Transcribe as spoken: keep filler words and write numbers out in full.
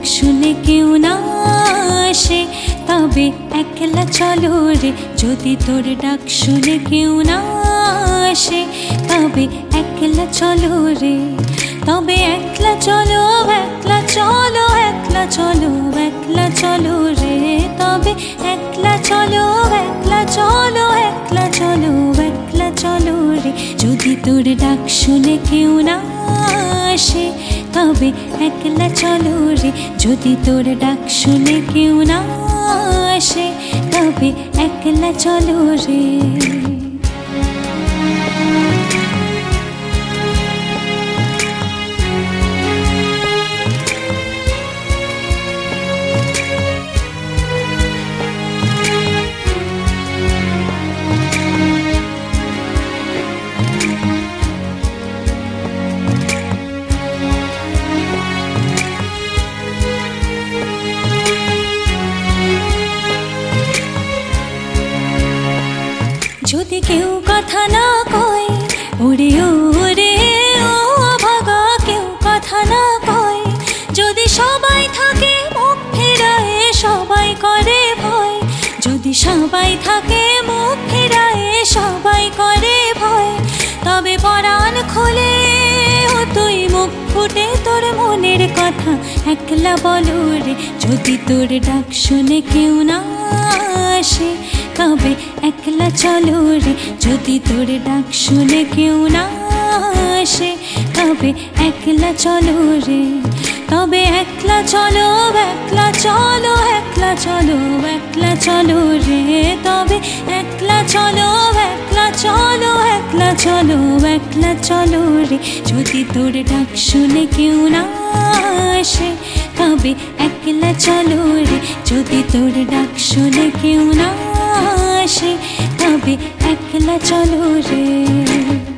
শুনে কেউ না আসে তবে একলা চলো রে। যদি তোর ডাক শুনে কেউ না আসে তবে একলা চলো রে। তবে একলা চলো একলা চলো একলা চলো একলা চলো রে। তবে একলা চলো একলা চলো একলা চলো একলা চলো রে। যদি তোর ডাক শুনে কেউ না আসে তবে একলা চলো রে। যদি তোর ডাক শুনে কেউ না আসে তবে একলা চলো রে। যদি কেউ কথা না কয় ওরে ওরে ও অভাগা, কেউ কথা না কয়। যদি সবাই থাকে মুখ ফেরায় সবাই করে ভয়। যদি সবাই থাকে মুখ ফেরায় সবাই করে ভয়। তবে পরাণ খোলে ও তুই মুখ ফুটে তোর মনের কথা একলা বলো রে। যদি তোর ডাক শুনে কেউ না আসে তবে একলা চলো রে। যদি তোর ডাক শুনে কেউ না আসে তবে একলা চলো রে। তবে একলা চলো একলা চলো একলা চলো একলা চলো রে। তবে একলা চলো একলা চলো একলা চলো একলা চলো রে। যদি তোর ডাক শুনে কেউ না আসে তবে একলা চলো রে। যদি তোর ডাক শুনে কেউ না আসে তবে একলা চলো রে।